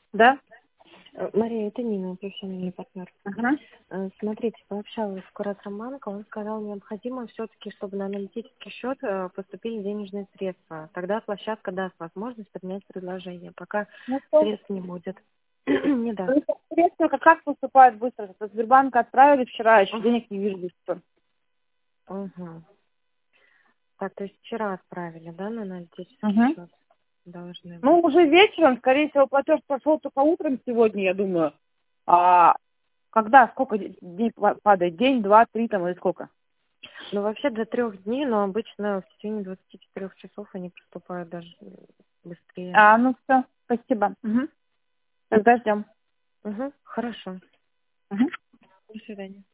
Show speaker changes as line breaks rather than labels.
Да?
Мария, это Нина, профессиональный партнер.
Ага.
Смотрите, пообщалась с куратором банка, он сказал, необходимо все-таки, чтобы на аналитический счет поступили денежные средства. Тогда площадка даст возможность принять предложение. Пока
Ну что?
средств не будет, не даст.
Средства как поступают быстро? Со Сбербанка отправили вчера, еще денег не вижу. Что.
Угу. Так, то есть вчера отправили, да, на аналитический
Ага.
счет? Должны
Ну,
быть.
уже вечером, скорее всего, платеж пошел только утром сегодня, я думаю. А когда, сколько дней падает? День, два, три там или сколько?
Ну, вообще до 3 дней, но обычно в течение 24 часов они поступают даже быстрее.
Ну все, спасибо. Угу. Тогда ждем.
Угу, хорошо.
Угу.
До свидания.